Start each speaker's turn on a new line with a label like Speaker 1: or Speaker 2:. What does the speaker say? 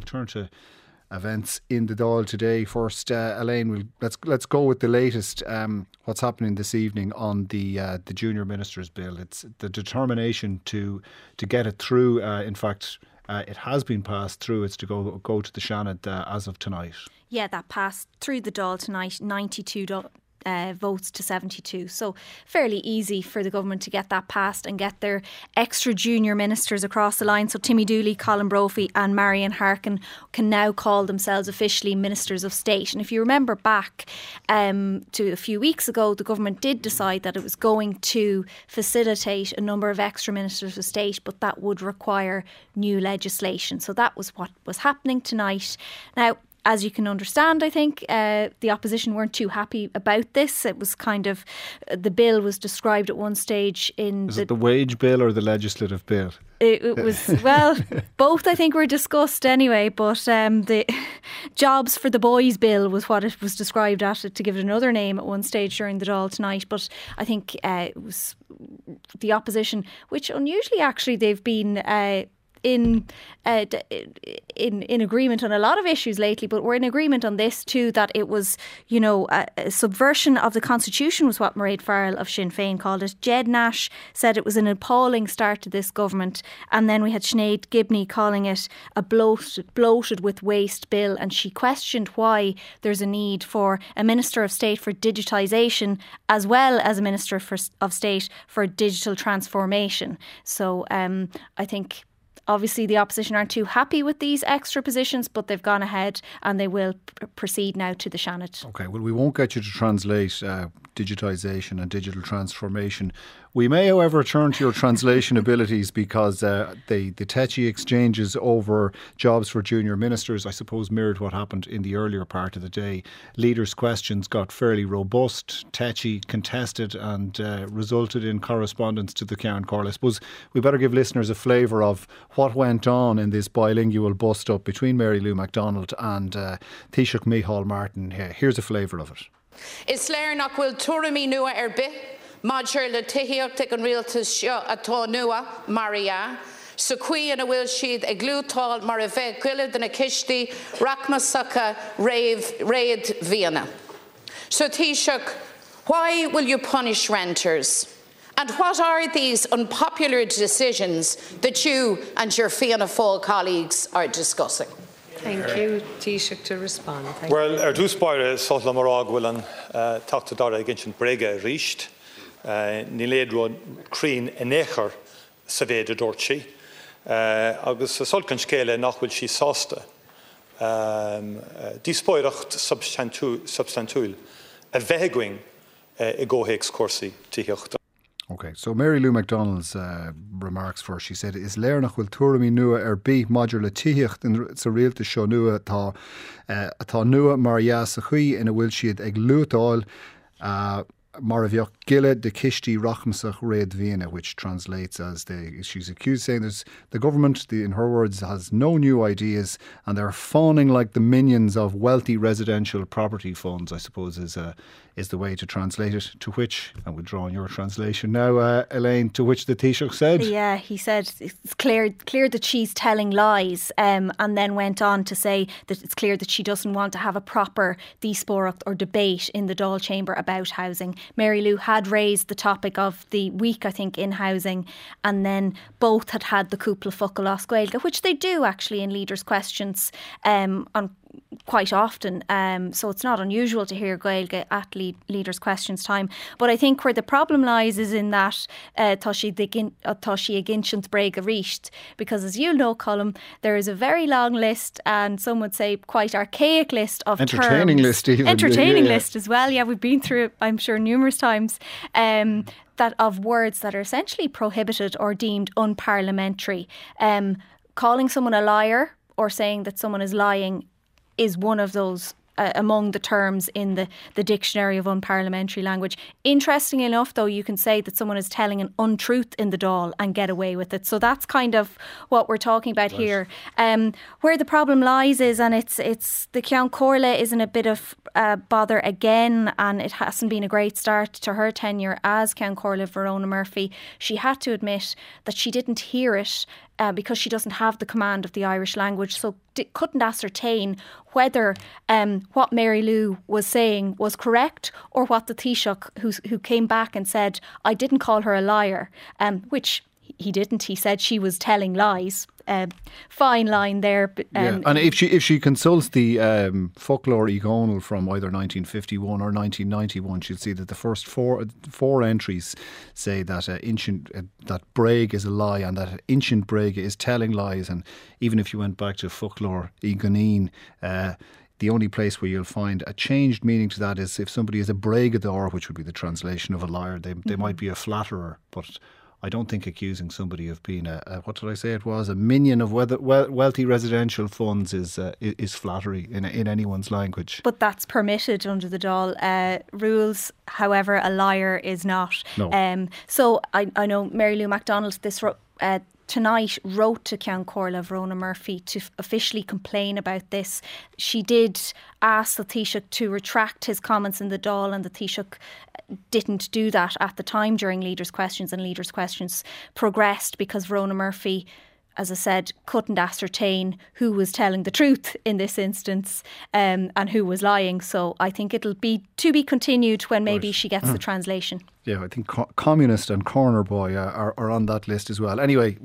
Speaker 1: turn to events in the Dáil today. First, Elaine, let's go with the latest. What's happening this evening on the Junior Ministers Bill? It's the determination to get it through. In fact, it has been passed through. It's to go to the Seanad as of tonight.
Speaker 2: Yeah, that passed through the Dáil tonight, 92 votes to 72. So fairly easy for the government to get that passed and get their extra junior ministers across the line. So Timmy Dooley, Colin Brophy and Marion Harkin can now call themselves officially Ministers of State. And if you remember back to a few weeks ago, the government did decide that it was going to facilitate a number of extra Ministers of State, but that would require new legislation. So that was what was happening tonight. Now, as you can understand, I think the opposition weren't too happy about this. It was kind of, the bill was described at one stage in...
Speaker 1: Is it the wage bill or the legislative bill?
Speaker 2: It was, well, both I think were discussed anyway, but the Jobs for the Boys bill was what it was described as, to give it another name at one stage during the Dáil tonight. But I think it was the opposition, which unusually actually they've been... in agreement on a lot of issues lately, but we're in agreement on this too, that it was, a subversion of the Constitution was what Mairead Farrell of Sinn Féin called it. Jed Nash said it was an appalling start to this government, and then we had Sinead Gibney calling it a bloated with waste bill, and she questioned why there's a need for a Minister of State for digitisation as well as a Minister of State for digital transformation. So I think obviously the opposition aren't too happy with these extra positions, but they've gone ahead and they will proceed now to the Seanad.
Speaker 1: OK, well, we won't get you to translate digitisation and digital transformation. We may, however, turn to your translation abilities, because the tetchy exchanges over jobs for junior ministers, I suppose, mirrored what happened in the earlier part of the day. Leaders' questions got fairly robust, tetchy, contested, and resulted in correspondence to the Ceann Comhairle. I suppose we better give listeners a flavour of what went on in this bilingual bust-up between Mary Lou McDonald and Taoiseach Micheál Martin. Here's a flavour of it.
Speaker 3: Is léir nach bhfuil tuairimí nua ar bith, maidir le tuithíocht ag an rialtas seo atá nua Maria, sa cuí ina bhfuil siad ag glútáil mar a bheith cuilead na cistí rachmasacha réad Vienna. So Taoiseach, why will you punish renters? And what are these unpopular decisions that you and your Fianna Fáil colleagues are discussing?
Speaker 4: Thank you. Taoiseach to respond.
Speaker 5: Well, dús baire sotla marag bhfuil an tata dara ginch an brega ríist ní léadró crín in échar sa bhéad a dúirt agus solcan scéile nach bhfuil sí sásta díspóireacht substantúil a bheithguing I ggóhéigs cuasaí tíochta.
Speaker 1: OK, so Mary Lou McDonald's remarks first. She said, is léir nach bhfuil tuairimí nua ar bith maidir le tíocht sa rialtas seo nua atá nua mar gheas a chuí ina bhfuil siad ag luatáil mar a bheoh gile de cistí rachmasach réad Vienna, which translates as she's accused, saying the government, in her words, has no new ideas and they're fawning like the minions of wealthy residential property funds, I suppose is the way to translate it. To which, and we'll draw on your translation now, Elaine, to which the Taoiseach said?
Speaker 2: Yeah, he said it's clear that she's telling lies, and then went on to say that it's clear that she doesn't want to have a proper díspóireacht or debate in the Dáil chamber about housing. Mary Lou had raised the topic of the week, I think, in housing, and then both had the cúpla focal as Gaeilge, which they do actually in leaders' questions on quite often, so it's not unusual to hear Gaeilge at leaders' questions time. But I think where the problem lies is in that tá sí a ginseant brega ríist, because as you know, Colm, there is a very long list, and some would say quite archaic list of
Speaker 1: entertaining
Speaker 2: terms.
Speaker 1: List even.
Speaker 2: Entertaining list as well. Yeah, we've been through it, I'm sure, numerous times. That of words that are essentially prohibited or deemed unparliamentary. Calling someone a liar or saying that someone is lying is one of those among the terms in the dictionary of unparliamentary language. Interestingly enough, though, you can say that someone is telling an untruth in the Dáil and get away with it. So that's kind of what we're talking about here. Where the problem lies is, and it's the Ceann Comhairle is in a bit of bother again, and it hasn't been a great start to her tenure as Ceann Comhairle. Verona Murphy, she had to admit that she didn't hear it because she doesn't have the command of the Irish language, so couldn't ascertain whether what Mary Lou was saying was correct, or what the Taoiseach who came back and said, I didn't call her a liar, which he didn't. He said she was telling lies. Fine line there.
Speaker 1: And if she consults the folklore Egonal from either 1951 or 1991, she'll see that the first four entries say that that Brague is a lie, and that ancient Brague is telling lies. And even if you went back to folklore Egonine, the only place where you'll find a changed meaning to that is if somebody is a Bragador, which would be the translation of a liar. They might be a flatterer, but I don't think accusing somebody of being what did I say it was, a minion of wealthy residential funds is flattery in anyone's language.
Speaker 2: But that's permitted under the Dáil rules. However, a liar is not.
Speaker 1: No.
Speaker 2: So I know Mary Lou McDonald tonight wrote to Ceann Comhairle, Verona Murphy, to officially complain about this. She did ask the Taoiseach to retract his comments in the Dáil, and the Taoiseach didn't do that at the time during Leaders' Questions, and Leaders' Questions progressed because Verona Murphy, as I said, couldn't ascertain who was telling the truth in this instance and who was lying. So I think it'll be to be continued when maybe she gets the translation.
Speaker 1: Yeah, I think Communist and Corner Boy are on that list as well. Anyway,